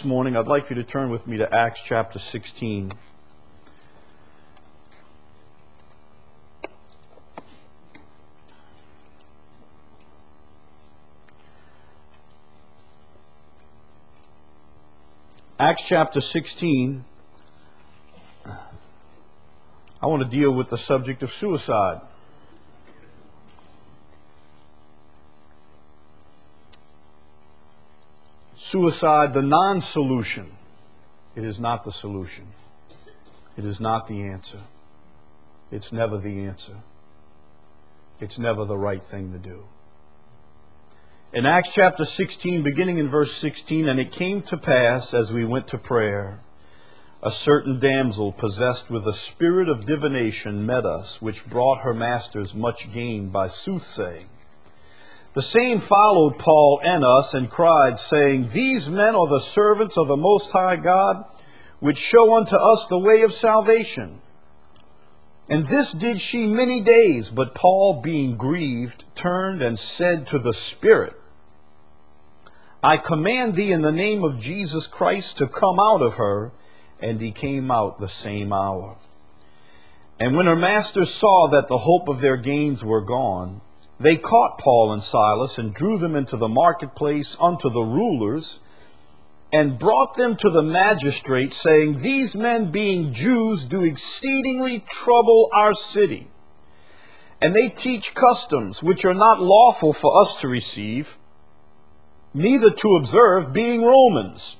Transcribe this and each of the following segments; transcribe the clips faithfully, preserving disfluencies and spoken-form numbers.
this morning, I'd like for you to turn with me to Acts chapter sixteen. Acts chapter sixteen, I want to deal with the subject of suicide. Suicide, the non-solution. It is not the solution. It is not the answer. It's never the answer. It's never the right thing to do. In Acts chapter sixteen, beginning in verse sixteen, and it came to pass as we went to prayer, a certain damsel possessed with a spirit of divination met us, which brought her masters much gain by soothsaying. The same followed Paul and us, and cried, saying, These men are the servants of the Most High God, which show unto us the way of salvation. And this did she many days, but Paul, being grieved, turned and said to the spirit, I command thee in the name of Jesus Christ to come out of her. And he came out the same hour. And when her masters saw that the hope of their gains were gone, they caught Paul and Silas and drew them into the marketplace unto the rulers, and brought them to the magistrates, saying, These men, being Jews, do exceedingly trouble our city. And they teach customs which are not lawful for us to receive, neither to observe, being Romans.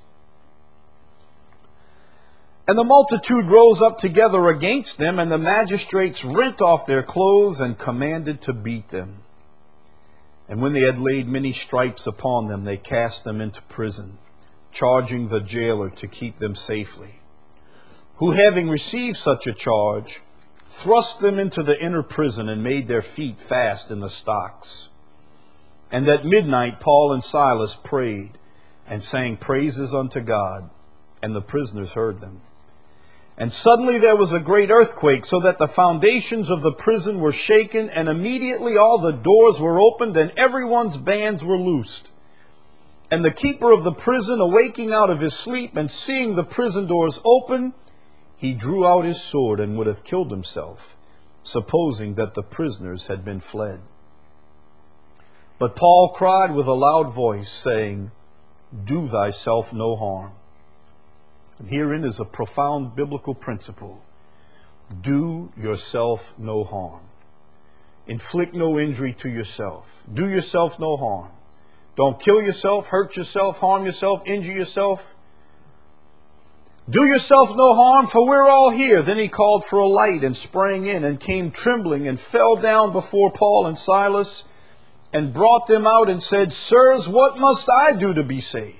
And the multitude rose up together against them, and the magistrates rent off their clothes and commanded to beat them. And when they had laid many stripes upon them, they cast them into prison, charging the jailer to keep them safely, who, having received such a charge, thrust them into the inner prison and made their feet fast in the stocks. And at midnight Paul and Silas prayed and sang praises unto God, and the prisoners heard them. And suddenly there was a great earthquake, so that the foundations of the prison were shaken, and immediately all the doors were opened, and everyone's bands were loosed. And the keeper of the prison, awaking out of his sleep, and seeing the prison doors open, he drew out his sword and would have killed himself, supposing that the prisoners had been fled. But Paul cried with a loud voice, saying, Do thyself no harm. And herein is a profound biblical principle. Do yourself no harm. Inflict no injury to yourself. Do yourself no harm. Don't kill yourself, hurt yourself, harm yourself, injure yourself. Do yourself no harm, for we're all here. Then he called for a light and sprang in and came trembling and fell down before Paul and Silas and brought them out and said, Sirs, what must I do to be saved?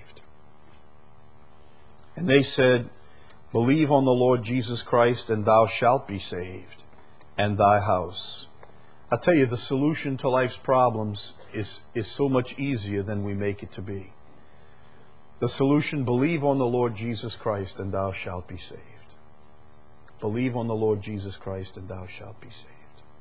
And they said, Believe on the Lord Jesus Christ, and thou shalt be saved, and thy house. I tell you, the solution to life's problems is, is so much easier than we make it to be. The solution, believe on the Lord Jesus Christ, and thou shalt be saved. Believe on the Lord Jesus Christ, and thou shalt be saved,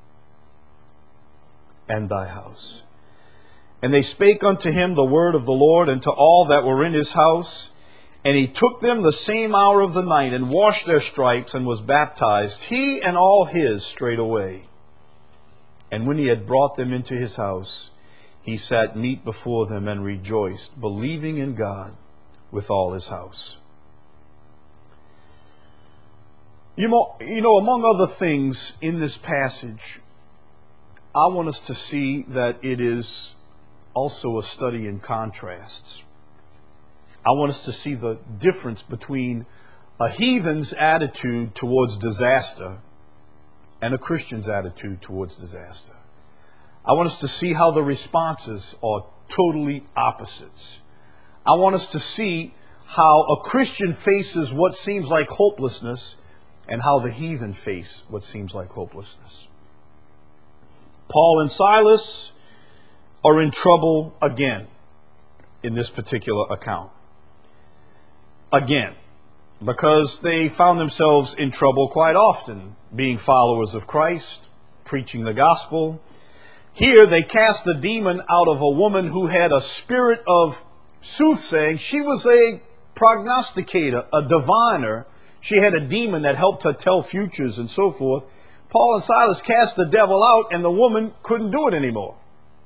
and thy house. And they spake unto him the word of the Lord, and to all that were in his house. And he took them the same hour of the night, and washed their stripes, and was baptized, he and all his straightway. And when he had brought them into his house, he sat meat before them, and rejoiced, believing in God with all his house. You know, you know, among other things in this passage, I want us to see that it is also a study in contrasts. I want us to see the difference between a heathen's attitude towards disaster and a Christian's attitude towards disaster. I want us to see how the responses are totally opposites. I want us to see how a Christian faces what seems like hopelessness and how the heathen face what seems like hopelessness. Paul and Silas are in trouble again in this particular account. Again, because they found themselves in trouble quite often, being followers of Christ, preaching the gospel. Here they cast the demon out of a woman who had a spirit of soothsaying. She was a prognosticator, a diviner. She had a demon that helped her tell futures and so forth. Paul and Silas cast the devil out, and the woman couldn't do it anymore.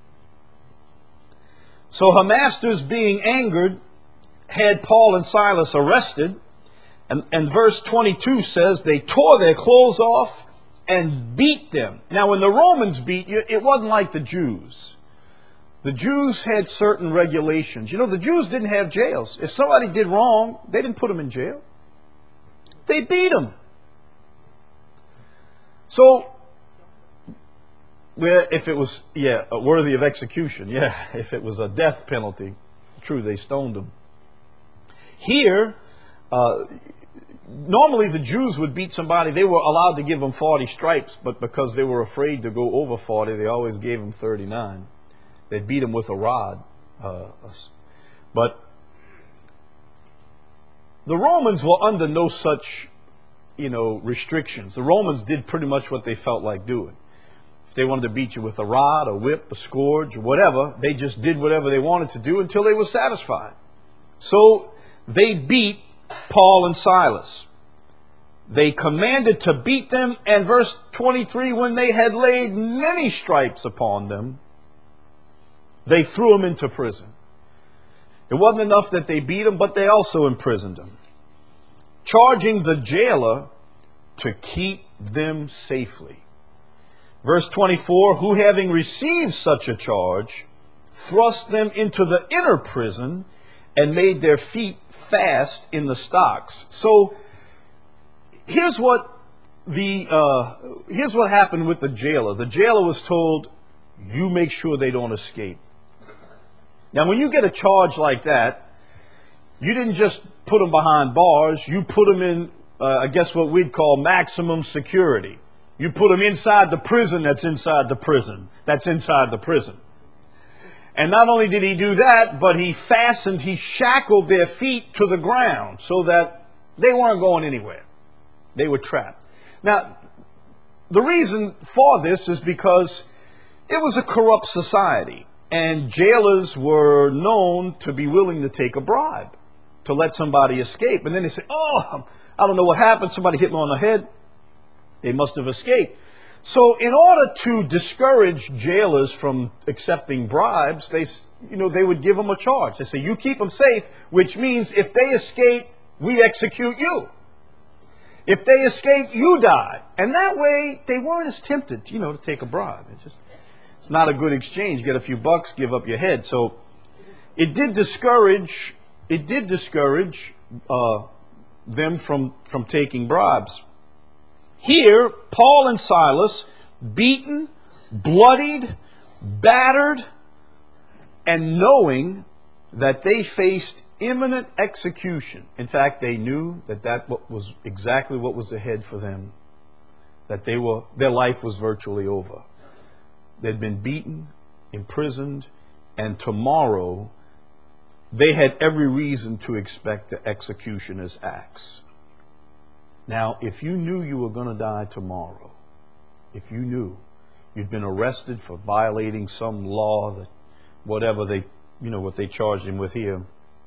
So her masters, being angered, had Paul and Silas arrested. And, and verse twenty-two says they tore their clothes off and beat them. Now, when the Romans beat you, it wasn't like the Jews. The Jews had certain regulations. You know, the Jews didn't have jails. If somebody did wrong, they didn't put them in jail. They beat them. So, well, if it was, yeah, worthy of execution, yeah, if it was a death penalty, true, they stoned them. Here, uh, normally the Jews would beat somebody. They were allowed to give them forty stripes, but because they were afraid to go over forty, they always gave them thirty-nine. They'd beat them with a rod. Uh, but the Romans were under no such, you know, restrictions. The Romans did pretty much what they felt like doing. If they wanted to beat you with a rod, a whip, a scourge, or whatever, they just did whatever they wanted to do until they were satisfied. So they beat Paul and Silas. They commanded to beat them, and verse twenty-three, when they had laid many stripes upon them, they threw them into prison. It wasn't enough that they beat them, but they also imprisoned them, charging the jailer to keep them safely. Verse twenty-four, who having received such a charge, thrust them into the inner prison and made their feet fast in the stocks. So here's what the uh, here's what happened with the jailer. The jailer was told, you make sure they don't escape. Now, when you get a charge like that, you didn't just put them behind bars. You put them in, uh, I guess what we'd call maximum security. You put them inside the prison that's inside the prison that's inside the prison. And not only did he do that, but he fastened, he shackled their feet to the ground so that they weren't going anywhere. They were trapped. Now, the reason for this is because it was a corrupt society. And jailers were known to be willing to take a bribe to let somebody escape. And then they say, oh, I don't know what happened. Somebody hit me on the head. They must have escaped. So in order to discourage jailers from accepting bribes, they, you know, they would give them a charge. They say, you keep them safe, which means if they escape, we execute you. If they escape, you die. And that way, they weren't as tempted, you know, to take a bribe. It just... It's not a good exchange. Get a few bucks, give up your head. So it did discourage, it did discourage uh, them from, from taking bribes. Here, Paul and Silas, beaten, bloodied, battered, and knowing that they faced imminent execution. In fact, they knew that that was exactly what was ahead for them, that they were, their life was virtually over. They'd been beaten, imprisoned, and tomorrow they had every reason to expect the executioner's axe. Now, if you knew you were going to die tomorrow, if you knew you'd been arrested for violating some law, that whatever they, you know, what they charged him with here,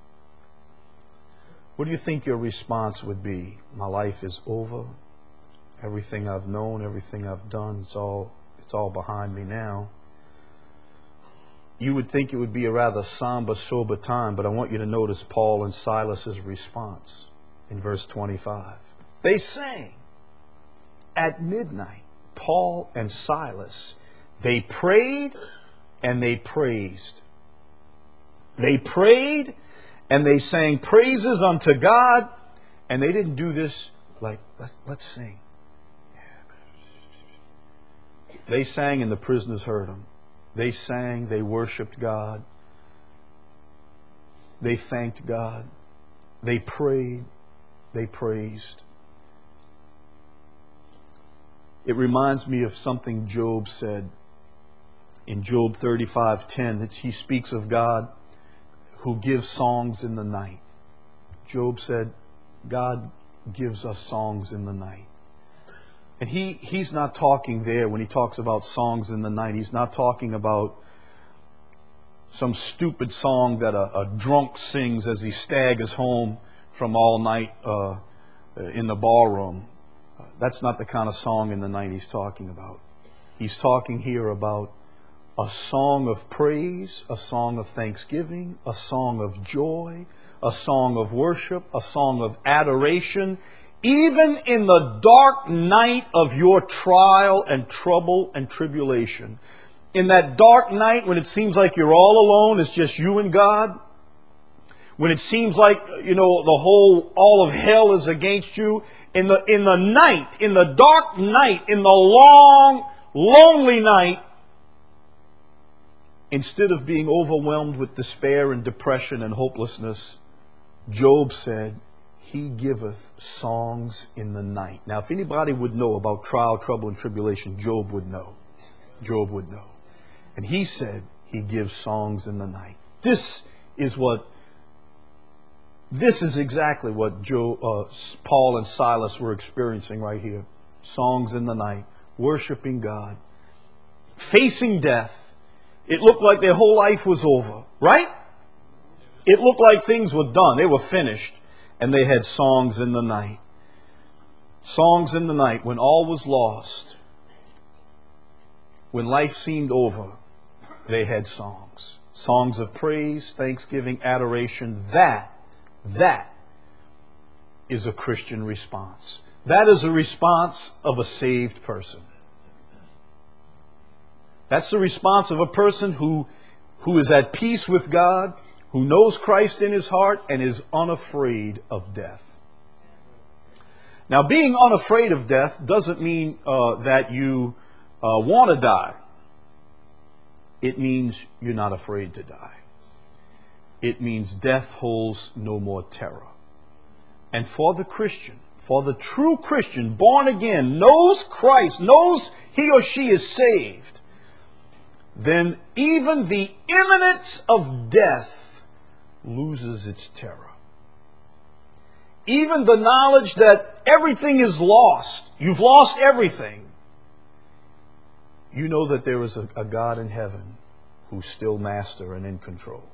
what do you think your response would be? My life is over. Everything I've known, everything I've done, it's all It's all behind me now. You would think it would be a rather somber, sober time, but I want you to notice Paul and Silas's response in verse twenty-five. They sang at midnight, Paul and Silas. They prayed and they praised. They prayed and they sang praises unto God, and they didn't do this like, let's, let's sing. They sang and the prisoners heard them. They sang, they worshiped God. They thanked God. They prayed, they praised. It reminds me of something Job said in Job thirty-five ten. That he speaks of God who gives songs in the night. Job said, God gives us songs in the night. And he, he's not talking there when he talks about songs in the night. He's not talking about some stupid song that a, a drunk sings as he staggers home from All Night uh, in the Ballroom. Uh, that's not the kind of song in the night he's talking about. He's talking here about a song of praise, a song of thanksgiving, a song of joy, a song of worship, a song of adoration. Even in the dark night of your trial and trouble and tribulation, in that dark night when it seems like you're all alone, it's just you and God, when it seems like, you know, the whole, all of hell is against you, in the, in the night, in the dark night, in the long, lonely night, instead of being overwhelmed with despair and depression and hopelessness, Job said, He giveth songs in the night. Now, if anybody would know about trial, trouble, and tribulation, Job would know. Job would know. And he said, He gives songs in the night. This is what, this is exactly what Job, uh, Paul and Silas were experiencing right here. Songs in the night, worshiping God, facing death. It looked like their whole life was over, right? It looked like things were done. They were finished. And they had songs in the night. Songs in the night when all was lost. When life seemed over, they had songs. Songs of praise, thanksgiving, adoration. That, that is a Christian response. That is a response of a saved person. That's the response of a person who, who is at peace with God, who knows Christ in his heart and is unafraid of death. Now, being unafraid of death doesn't mean uh, that you uh, want to die. It means you're not afraid to die. It means death holds no more terror. And for the Christian, for the true Christian, born again, knows Christ, knows he or she is saved, then even the imminence of death loses its terror. Even the knowledge that everything is lost, you've lost everything, you know that there is a, a God in heaven who's still master and in control.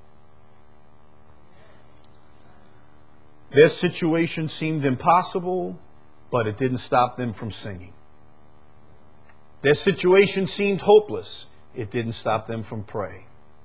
Their situation seemed impossible, but it didn't stop them from singing. Their situation seemed hopeless. It didn't stop them from praying.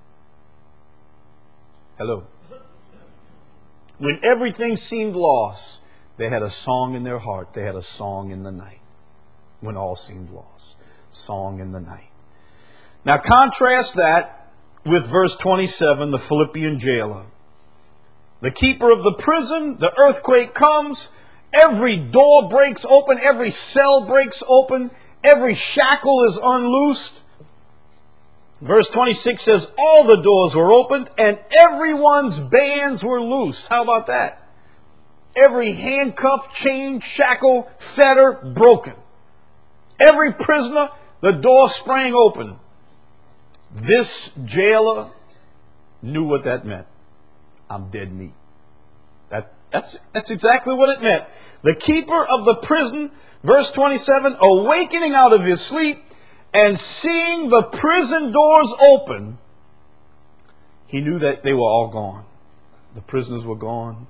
Hello. When everything seemed lost, they had a song in their heart. They had a song in the night. When all seemed lost. Song in the night. Now contrast that with verse twenty-seven, the Philippian jailer. The keeper of the prison, the earthquake comes, every door breaks open, every cell breaks open, every shackle is unloosed. Verse twenty-six says, all the doors were opened and everyone's bands were loosed. How about that? Every handcuff, chain, shackle, fetter broken. Every prisoner, the door sprang open. This jailer knew what that meant. I'm dead meat. That, that's, that's exactly what it meant. The keeper of the prison, verse twenty-seven, awakening out of his sleep, and seeing the prison doors open, he knew that they were all gone. The prisoners were gone.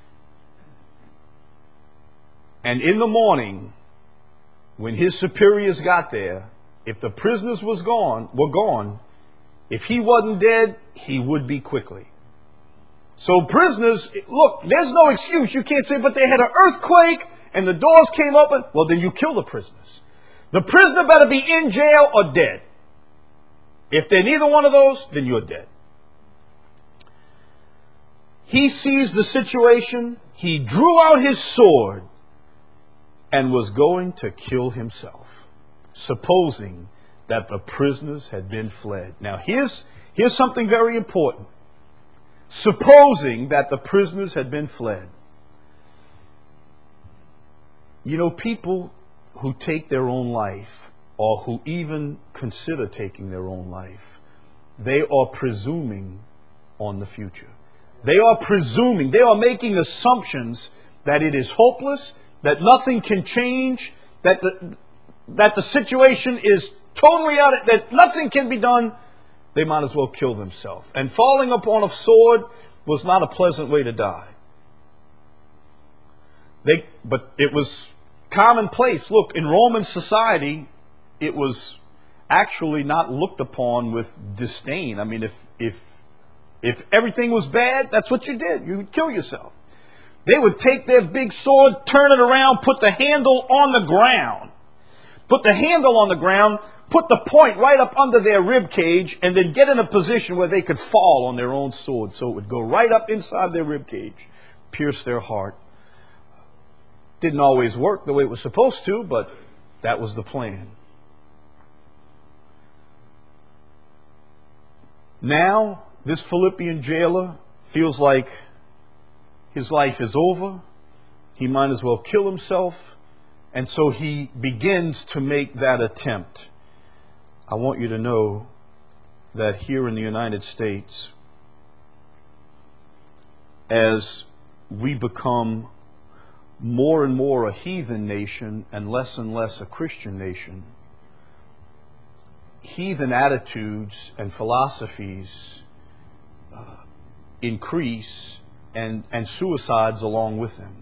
And in the morning, when his superiors got there, if the prisoners was gone, were gone, if he wasn't dead, he would be quickly. So prisoners, look, there's no excuse. You can't say, but they had an earthquake and the doors came open. Well, then you kill the prisoners. The prisoner better be in jail or dead. If they're neither one of those, then you're dead. He sees the situation. He drew out his sword and was going to kill himself, supposing that the prisoners had been fled. Now, here's, here's something very important. Supposing that the prisoners had been fled. You know, people who take their own life, or who even consider taking their own life, they are presuming on the future. They are presuming, they are making assumptions that it is hopeless, that nothing can change, that the, that the situation is totally out of, that nothing can be done. They might as well kill themselves. And falling upon a sword was not a pleasant way to die. They, but it was commonplace. Look, in Roman society, it was actually not looked upon with disdain. I mean, if if if everything was bad, that's what you did. You would kill yourself. They would take their big sword, turn it around, put the handle on the ground. Put the handle on the ground, put the point right up under their rib cage, and then get in a position where they could fall on their own sword. So it would go right up inside their rib cage, pierce their heart. Didn't always work the way it was supposed to, but that was the plan. Now, this Philippian jailer feels like his life is over. He might as well kill himself. And so he begins to make that attempt. I want you to know that here in the United States, as we become more and more a heathen nation and less and less a Christian nation, heathen attitudes and philosophies uh, increase, and, and suicides along with them.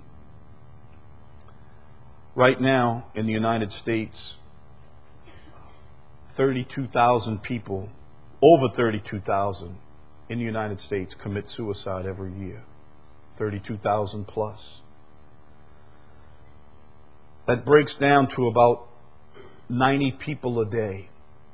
Right now in the United States, thirty-two thousand people, over thirty-two thousand in the United States commit suicide every year. thirty-two thousand plus. That breaks down to about ninety people a day.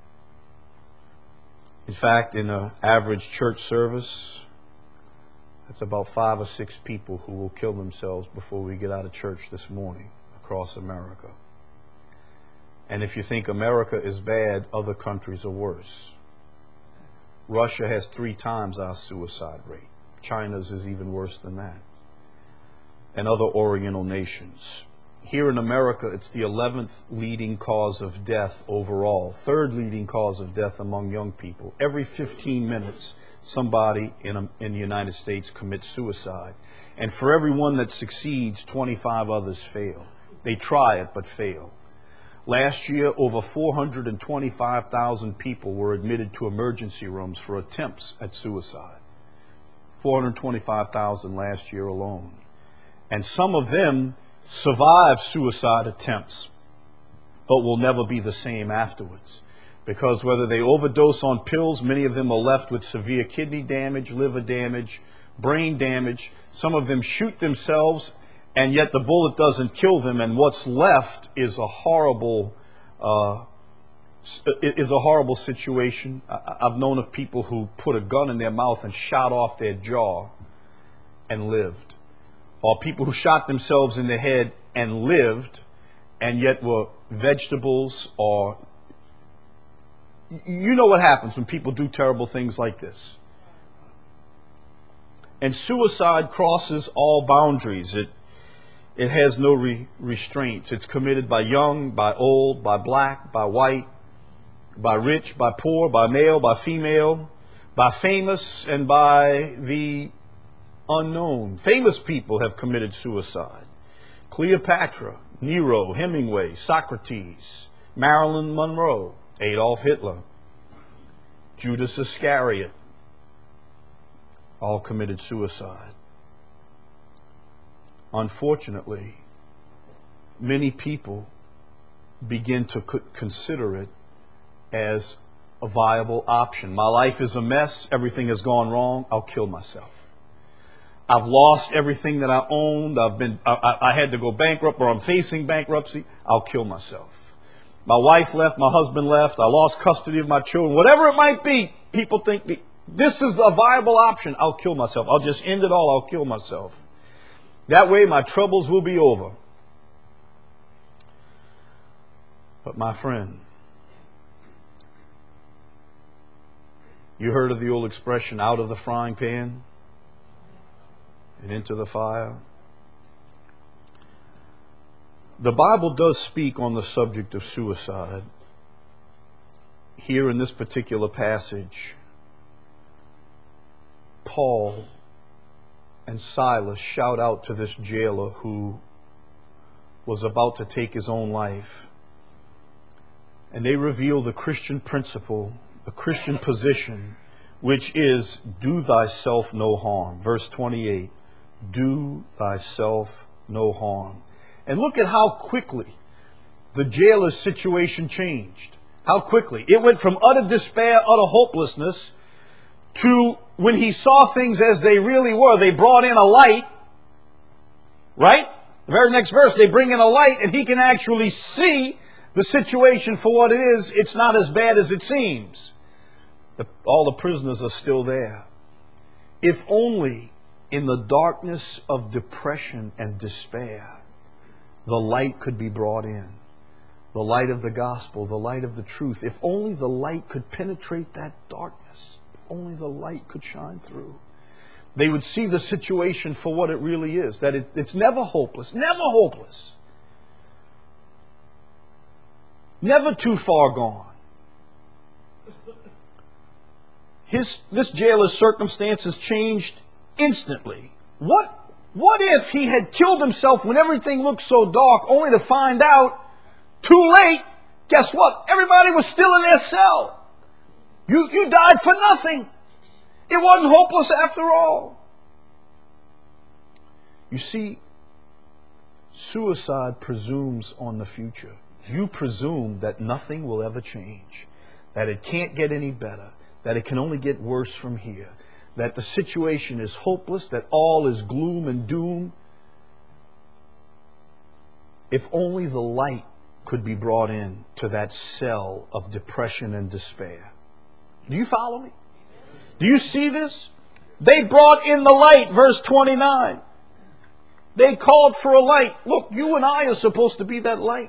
In fact, in an average church service, that's about five or six people who will kill themselves before we get out of church this morning across America. And if you think America is bad, other countries are worse. Russia has three times our suicide rate. China's is even worse than that. And other Oriental nations. Here in America, it's the eleventh leading cause of death overall. Third leading cause of death among young people. Every fifteen minutes, somebody in, a, in the United States commits suicide. And for every one that succeeds, twenty-five others fail. They try it, but fail. Last year, over four hundred twenty-five thousand people were admitted to emergency rooms for attempts at suicide. four hundred twenty-five thousand last year alone. And some of them survive suicide attempts, but will never be the same afterwards. Because whether they overdose on pills, many of them are left with severe kidney damage, liver damage, brain damage. Some of them shoot themselves, and yet the bullet doesn't kill them, and what's left is a horrible, uh, is a horrible situation. I've known of people who put a gun in their mouth and shot off their jaw and lived. Or people who shot themselves in the head and lived, and yet were vegetables, or you know what happens when people do terrible things like this. And suicide crosses all boundaries. It it has no re- restraints. It's committed by young, by old, by black, by white, by rich, by poor, by male, by female, by famous, and by the unknown. Famous people have committed suicide. Cleopatra, Nero, Hemingway, Socrates, Marilyn Monroe, Adolf Hitler, Judas Iscariot, all committed suicide. Unfortunately, many people begin to consider it as a viable option. My life is a mess. Everything has gone wrong. I'll kill myself. I've lost everything that I owned. I've been, I, I had to go bankrupt, or I'm facing bankruptcy. I'll kill myself. My wife left. My husband left. I lost custody of my children. Whatever it might be, people think this is the viable option. I'll kill myself. I'll just end it all. I'll kill myself. That way my troubles will be over. But my friend, you heard of the old expression, out of the frying pan and into the fire? The Bible does speak on the subject of suicide. Here in this particular passage, Paul and Silas shout out to this jailer who was about to take his own life. And they reveal the Christian principle, the Christian position, which is, do thyself no harm. Verse twenty-eight, do thyself no harm. And look at how quickly the jailer's situation changed. How quickly. It went from utter despair, utter hopelessness, to when he saw things as they really were. They brought in a light, right? The very next verse, they bring in a light and he can actually see the situation for what it is. It's not as bad as it seems. The, all the prisoners are still there. If only in the darkness of depression and despair, the light could be brought in. The light of the gospel, the light of the truth. If only the light could penetrate that darkness. If only the light could shine through. They would see the situation for what it really is. That it, it's never hopeless. Never hopeless. Never too far gone. His, this jailer's circumstances changed instantly. What, what if he had killed himself when everything looked so dark, only to find out too late? Guess what? Everybody was still in their cell. You, you died for nothing. It wasn't hopeless after all. You see, suicide presumes on the future. You presume that nothing will ever change, that it can't get any better, that it can only get worse from here, that the situation is hopeless, that all is gloom and doom. If only the light could be brought in to that cell of depression and despair. Do you follow me? Do you see this? They brought in the light, verse twenty-nine. They called for a light. Look, you and I are supposed to be that light.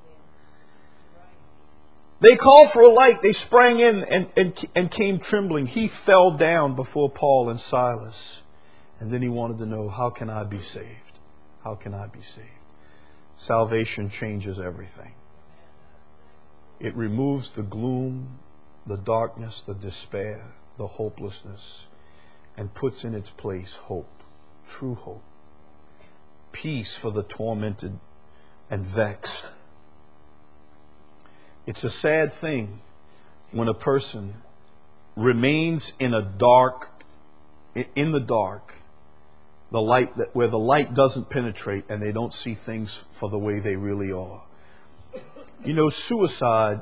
They called for a light. They sprang in and, and, and came trembling. He fell down before Paul and Silas. And then he wanted to know, how can I be saved? How can I be saved? Salvation changes everything. It removes the gloom, the darkness, the despair, the hopelessness, and puts in its place hope, true hope. Peace for the tormented and vexed. It's a sad thing when a person remains in a dark, in the dark, the light that where the light doesn't penetrate and they don't see things for the way they really are. You know, suicide,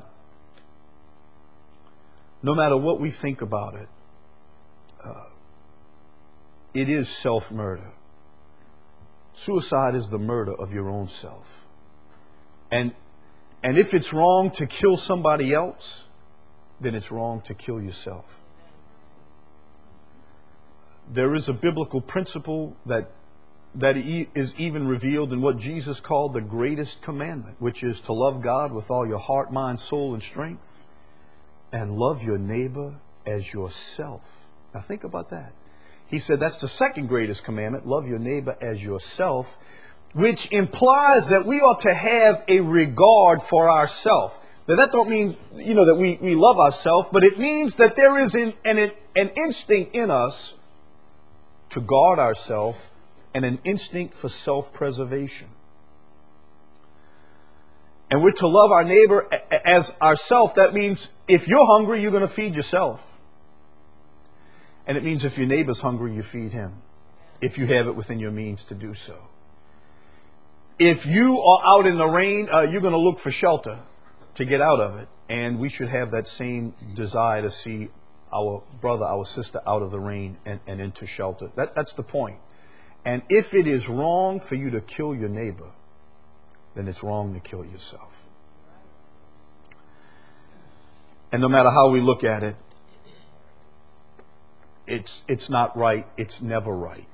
no matter what we think about it, uh, it is self-murder. Suicide is the murder of your own self. And And if it's wrong to kill somebody else, then it's wrong to kill yourself. There is a biblical principle that that is even revealed in what Jesus called the greatest commandment, which is to love God with all your heart, mind, soul, and strength, and love your neighbor as yourself. Now think about that. He said that's the second greatest commandment, love your neighbor as yourself, which implies that we ought to have a regard for ourselves. Now that don't mean, you know, that we, we love ourselves, but it means that there is an, an, an instinct in us to guard ourselves and an instinct for self-preservation. And we're to love our neighbor as ourselves. That means if you're hungry, you're going to feed yourself. And it means if your neighbor's hungry, you feed him, if you have it within your means to do so. If you are out in the rain, uh, you're going to look for shelter to get out of it. And we should have that same desire to see our brother, our sister out of the rain and, and into shelter. That, that's the point. And if it is wrong for you to kill your neighbor, then it's wrong to kill yourself. And no matter how we look at it, it's, it's not right. It's never right.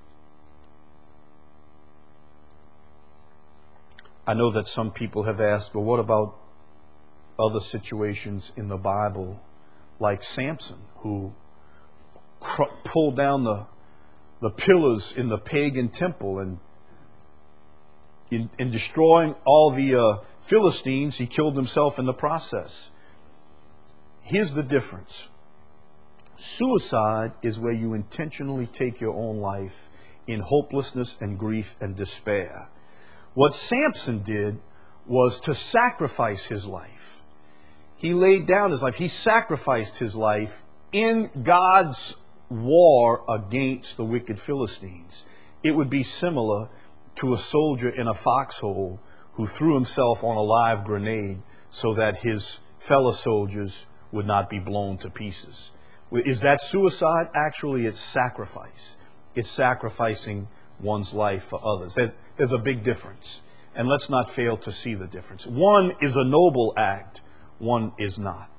I know that some people have asked, well, what about other situations in the Bible, like Samson, who cr- pulled down the, the pillars in the pagan temple, and in, in destroying all the uh, Philistines, he killed himself in the process. Here's the difference. Suicide is where you intentionally take your own life in hopelessness and grief and despair. What Samson did was to sacrifice his life. He laid down his life. He sacrificed his life in God's war against the wicked Philistines. It would be similar to a soldier in a foxhole who threw himself on a live grenade so that his fellow soldiers would not be blown to pieces. Is that suicide? Actually, it's sacrifice. It's sacrificing one's life for others. There's, there's a big difference. And let's not fail to see the difference. One is a noble act, one is not.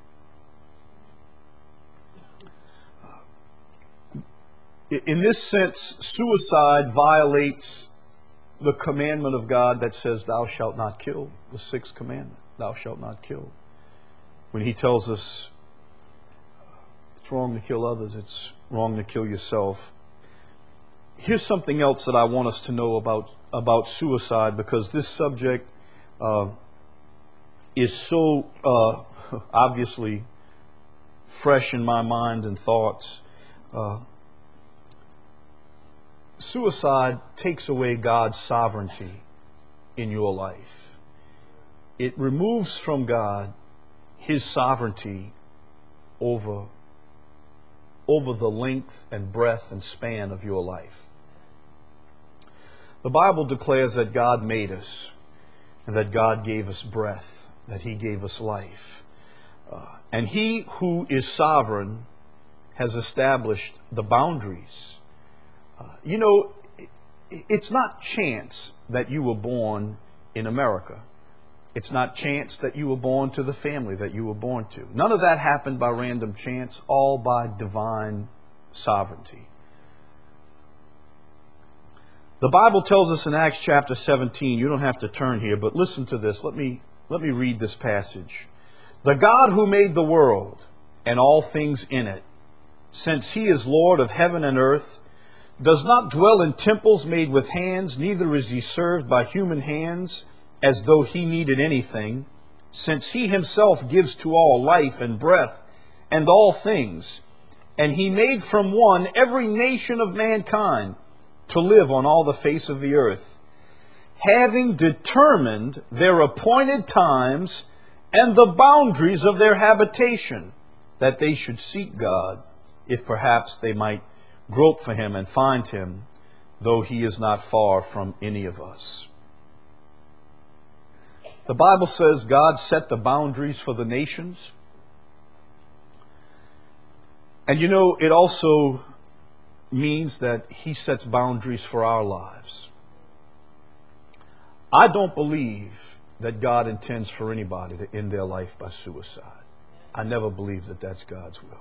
In this sense, suicide violates the commandment of God that says, thou shalt not kill, the sixth commandment, thou shalt not kill. When he tells us it's wrong to kill others, it's wrong to kill yourself. Here's something else that I want us to know about, about suicide, because this subject uh, is so uh, obviously fresh in my mind and thoughts. Uh, suicide takes away God's sovereignty in your life. It removes from God his sovereignty over over the length and breadth and span of your life. The Bible declares that God made us, and that God gave us breath, that he gave us life. Uh, and he who is sovereign has established the boundaries. Uh, you know, it, it's not chance that you were born in America. It's not chance that you were born to the family that you were born to. None of that happened by random chance, all by divine sovereignty. The Bible tells us in Acts chapter seventeen, you don't have to turn here, but listen to this. Let me, let me read this passage. The God who made the world and all things in it, since he is Lord of heaven and earth, does not dwell in temples made with hands, neither is he served by human hands, as though he needed anything, since he himself gives to all life and breath and all things. And he made from one every nation of mankind to live on all the face of the earth, having determined their appointed times and the boundaries of their habitation, that they should seek God, if perhaps they might grope for him and find him, though he is not far from any of us. The Bible says God set the boundaries for the nations. And you know, it also means that he sets boundaries for our lives. I don't believe that God intends for anybody to end their life by suicide. I never believe that that's God's will.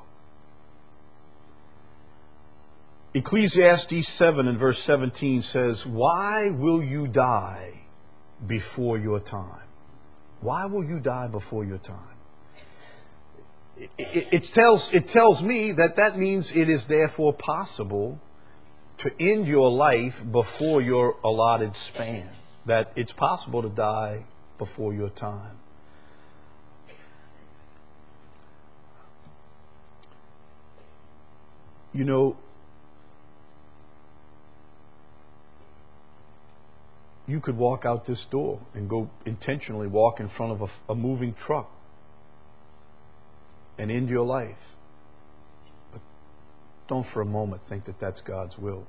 Ecclesiastes seven and verse seventeen says, why will you die before your time? Why will you die before your time? It, it, it, tells, it tells me that that means it is therefore possible to end your life before your allotted span. That it's possible to die before your time. You know, you could walk out this door and go intentionally walk in front of a, a moving truck and end your life. But don't for a moment think that that's God's will.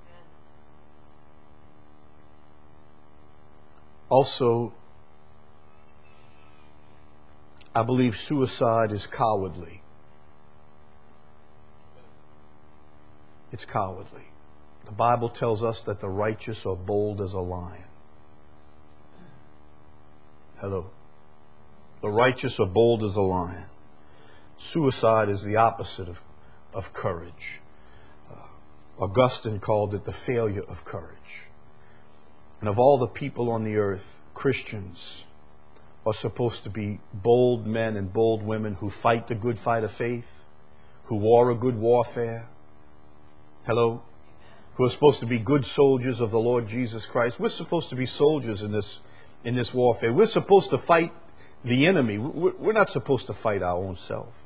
Also, I believe suicide is cowardly. It's cowardly. The Bible tells us that the righteous are bold as a lion. Hello. The righteous are bold as a lion. Suicide is the opposite of, of courage. Uh, Augustine called it the failure of courage. And of all the people on the earth, Christians are supposed to be bold men and bold women who fight the good fight of faith, who war a good warfare. Hello? Who are supposed to be good soldiers of the Lord Jesus Christ. We're supposed to be soldiers in this, in this warfare. We're supposed to fight the enemy. We're not supposed to fight our own self.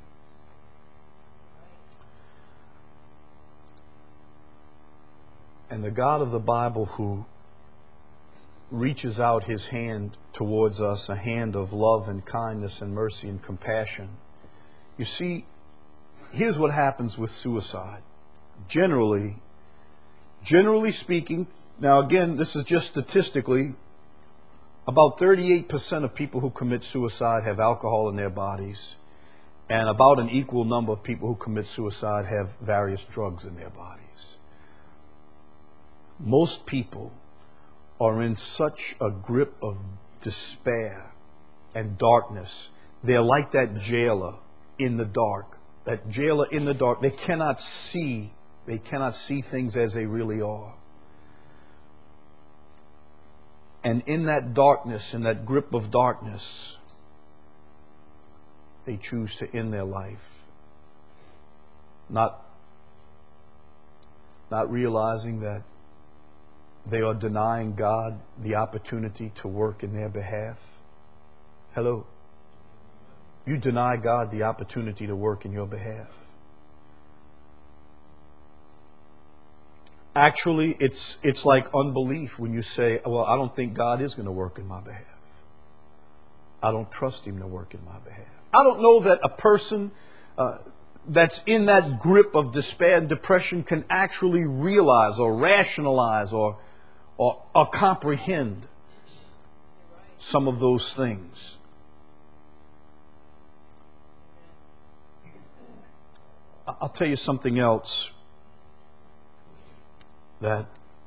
And the God of the Bible, who reaches out his hand towards us, a hand of love and kindness and mercy and compassion. You see, here's what happens with suicide. Generally, generally speaking, Now, again, this is just statistically. About thirty-eight percent of people who commit suicide have alcohol in their bodies, and about an equal number of people who commit suicide have various drugs in their bodies. Most people are in such a grip of despair and darkness. They're like that jailer in the dark. That jailer in the dark. They cannot see. They cannot see things as they really are. And in that darkness, in that grip of darkness, they choose to end their life. Not, not realizing that they are denying God the opportunity to work in their behalf. Hello. You deny God the opportunity to work in your behalf. Actually, it's it's like unbelief when you say, well, I don't think God is going to work in my behalf. I don't trust Him to work in my behalf. I don't know that a person uh, that's in that grip of despair and depression can actually realize or rationalize or, or, or comprehend some of those things. I'll tell you something else that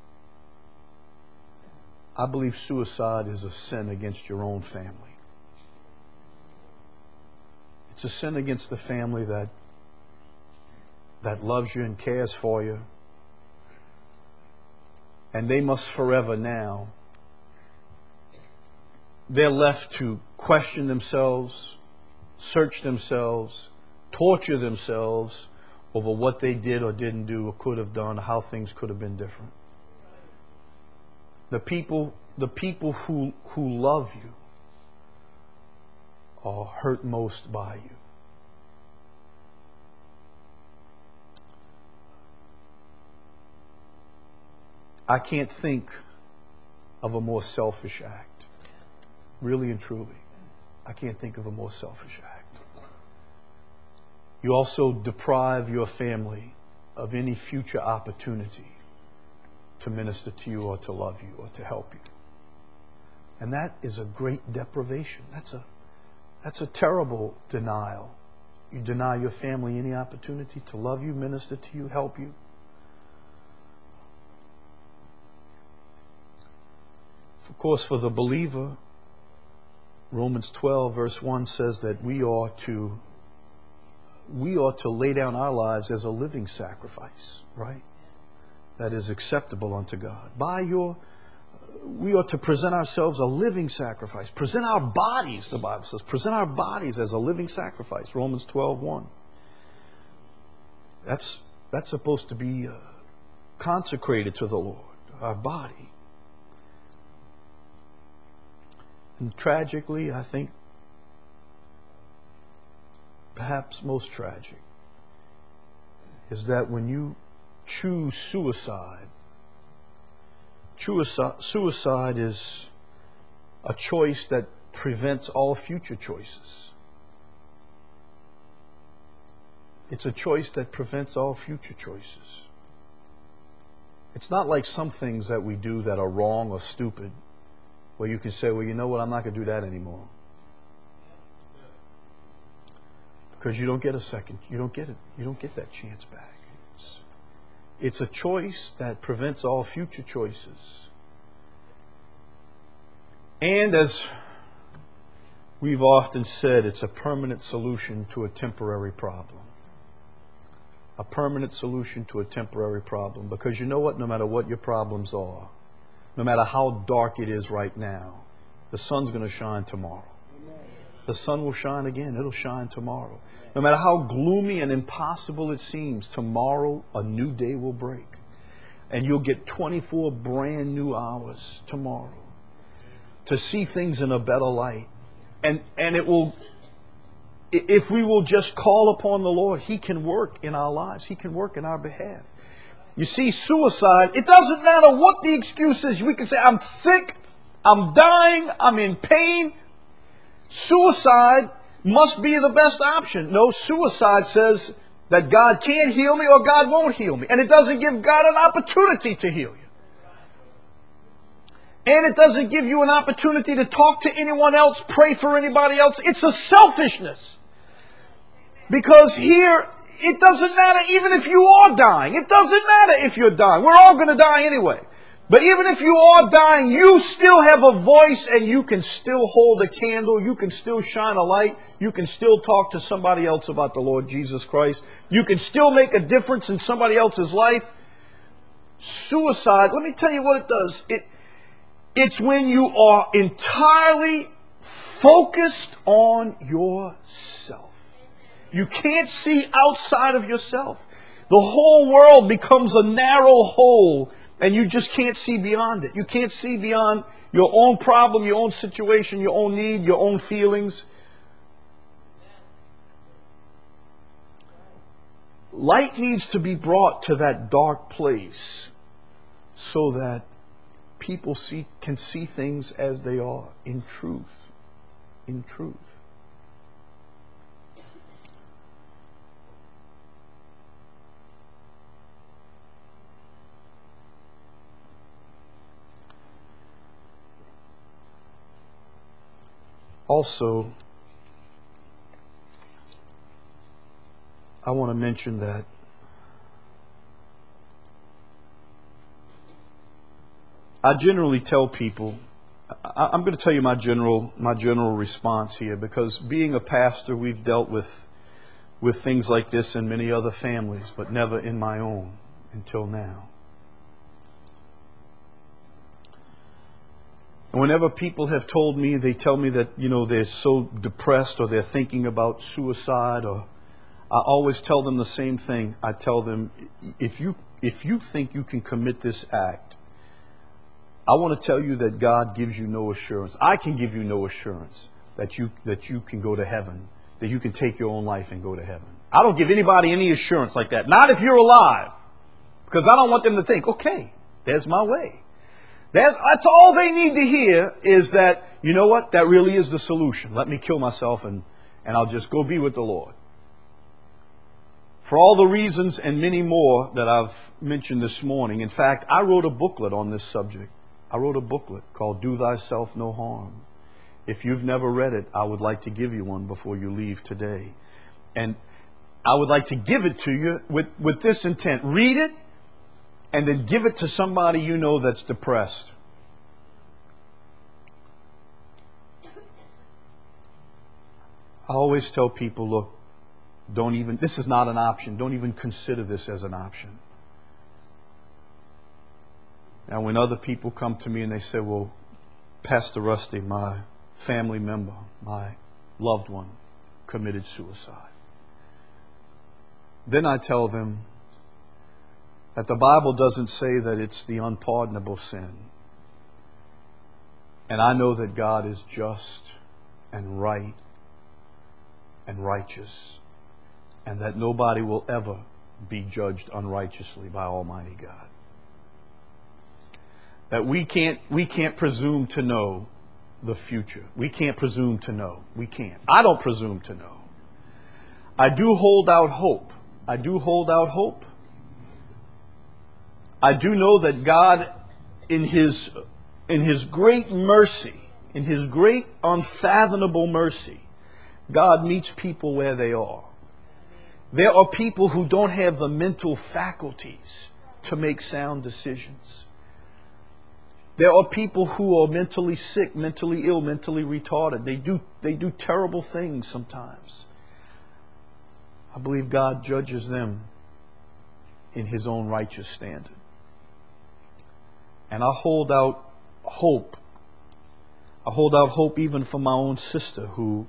I believe suicide is a sin against your own family. It's a sin against the family that that loves you and cares for you. And they must forever now, they're left to question themselves, search themselves, torture themselves over what they did or didn't do or could have done, how things could have been different. The people, the people who, who love you are hurt most by you. I can't think of a more selfish act. Really and truly. I can't think of a more selfish act. You also deprive your family of any future opportunity to minister to you or to love you or to help you. And that is a great deprivation. That's a, that's a terrible denial. You deny your family any opportunity to love you, minister to you, help you. Of course, for the believer, Romans twelve verse one says that we are to we ought to lay down our lives as a living sacrifice, right? That is acceptable unto God. By your, we ought to present ourselves a living sacrifice. Present our bodies, the Bible says. Present our bodies as a living sacrifice. Romans twelve one. That's, that's supposed to be uh, consecrated to the Lord, our body. And tragically, I think, perhaps most tragic, is that when you choose suicide, suicide is a choice that prevents all future choices. It's a choice that prevents all future choices. It's not like some things that we do that are wrong or stupid, where you can say, well, you know what, I'm not going to do that anymore. Because you don't get a second, you don't get it, you don't get that chance back. It's, it's a choice that prevents all future choices. And as we've often said, it's a permanent solution to a temporary problem. A permanent solution to a temporary problem. Because you know what? No matter what your problems are, no matter how dark it is right now, the sun's going to shine tomorrow. The sun will shine again. It'll shine tomorrow. No matter how gloomy and impossible it seems, tomorrow a new day will break. And you'll get twenty-four brand new hours tomorrow to see things in a better light. And, and it will, if we will just call upon the Lord, He can work in our lives. He can work in our behalf. You see, suicide, it doesn't matter what the excuse is. We can say, I'm sick, I'm dying, I'm in pain. Suicide must be the best option. No, suicide says that God can't heal me or God won't heal me. And it doesn't give God an opportunity to heal you. And it doesn't give you an opportunity to talk to anyone else, pray for anybody else. It's a selfishness. Because here, it doesn't matter even if you are dying. It doesn't matter if you're dying. We're all going to die anyway. But even if you are dying, you still have a voice and you can still hold a candle. You can still shine a light. You can still talk to somebody else about the Lord Jesus Christ. You can still make a difference in somebody else's life. Suicide, let me tell you what it does. It, it's when you are entirely focused on yourself. You can't see outside of yourself. The whole world becomes a narrow hole. And you just can't see beyond it. You can't see beyond your own problem, your own situation, your own need, your own feelings. Light needs to be brought to that dark place so that people see, can see things as they are, in truth. In truth. Also, I want to mention that I generally tell people, I, I'm going to tell you my general my general response here, because being a pastor, we've dealt with with things like this in many other families, but never in my own until now. Whenever people have told me, they tell me that, you know, they're so depressed or they're thinking about suicide, or I always tell them the same thing. I tell them, if you if you think you can commit this act, I want to tell you that God gives you no assurance. I can give you no assurance that you that you can go to heaven, that you can take your own life and go to heaven. I don't give anybody any assurance like that. Not if you're alive, because I don't want them to think, okay, there's my way. That's, that's all they need to hear, is that, you know what, that really is the solution. Let me kill myself and, and I'll just go be with the Lord. For all the reasons and many more that I've mentioned this morning. In fact, I wrote a booklet on this subject. I wrote a booklet called Do Thyself No Harm. If you've never read it, I would like to give you one before you leave today. And I would like to give it to you with, with this intent. Read it. And then give it to somebody you know that's depressed. I always tell people, look, don't even, this is not an option. Don't even consider this as an option. Now, when other people come to me and they say, well, Pastor Rusty, my family member, my loved one, committed suicide. Then I tell them that the Bible doesn't say that it's the unpardonable sin. And I know that God is just and right and righteous, and that nobody will ever be judged unrighteously by Almighty God. That we can't, we can't presume to know the future. We can't presume to know. We can't. I don't presume to know. I do hold out hope. I do hold out hope. I do know that God, in His, in His great mercy, in His great unfathomable mercy, God meets people where they are. There are people who don't have the mental faculties to make sound decisions. There are people who are mentally sick, mentally ill, mentally retarded. They do, they do terrible things sometimes. I believe God judges them in His own righteous standard. And I hold out hope. I hold out hope even for my own sister who,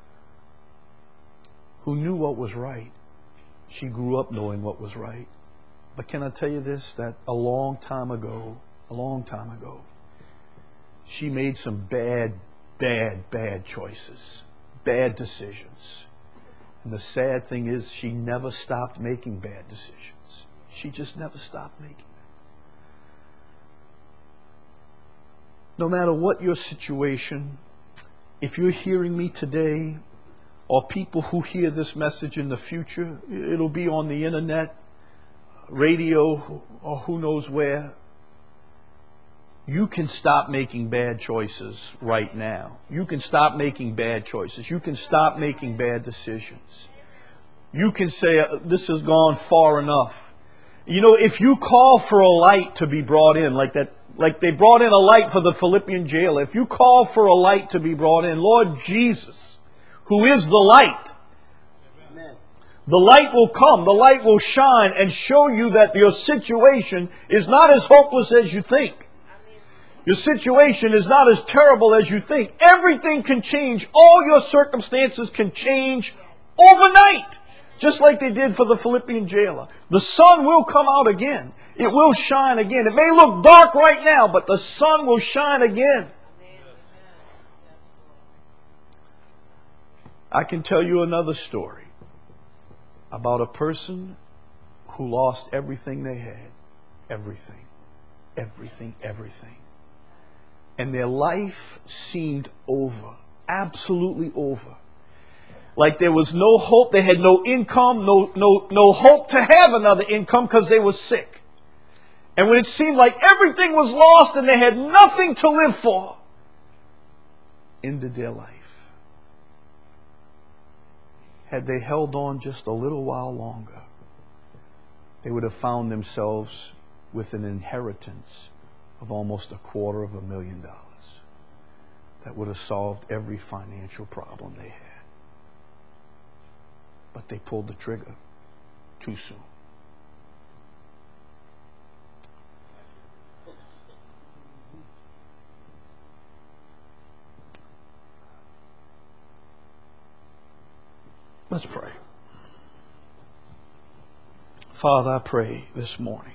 who knew what was right. She grew up knowing what was right. But can I tell you this, that a long time ago, a long time ago, she made some bad, bad, bad choices, bad decisions. And the sad thing is, she never stopped making bad decisions. She just never stopped making them. No matter what your situation, if you're hearing me today, or people who hear this message in the future, it'll be on the internet, radio, or who knows where. You can stop making bad choices right now. You can stop making bad choices. You can stop making bad decisions. You can say, this has gone far enough. You know, if you call for a light to be brought in, like that, like they brought in a light for the Philippian jailer, if you call for a light to be brought in, Lord Jesus, who is the light, Amen. The light will come, the light will shine and show you that your situation is not as hopeless as you think. Your situation is not as terrible as you think. Everything can change. All your circumstances can change overnight. Just like they did for the Philippian jailer. The sun will come out again. It will shine again. It may look dark right now, but the sun will shine again. I can tell you another story about a person who lost everything they had. Everything. Everything, everything. And their life seemed over. Absolutely over. Like there was no hope. They had no income, no, no, no hope to have another income because they were sick. And when it seemed like everything was lost and they had nothing to live for, ended their life. Had they held on just a little while longer, they would have found themselves with an inheritance of almost a quarter of a million dollars. That would have solved every financial problem they had. But they pulled the trigger too soon. Let's pray. Father, I pray this morning.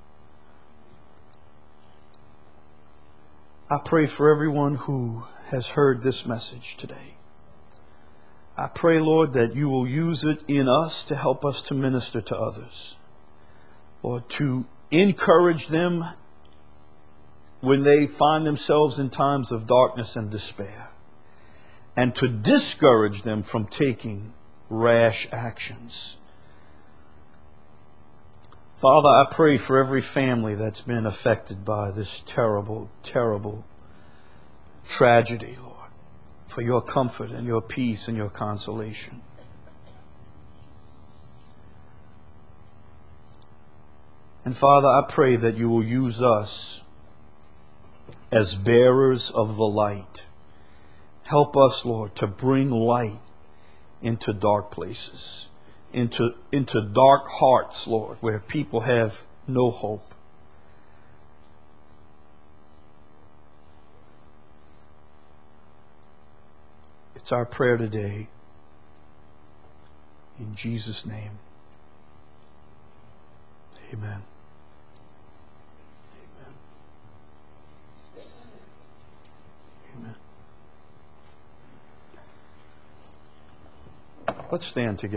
I pray for everyone who has heard this message today. I pray, Lord, that you will use it in us to help us to minister to others. Lord, to encourage them when they find themselves in times of darkness and despair. And to discourage them from taking rash actions. Father, I pray for every family that's been affected by this terrible, terrible tragedy, Lord. For your comfort and your peace and your consolation. And Father, I pray that you will use us as bearers of the light. Help us, Lord, to bring light into dark places, into, into dark hearts, Lord, where people have no hope. It's our prayer today. In Jesus' name. Amen. Amen. Amen. Let's stand together.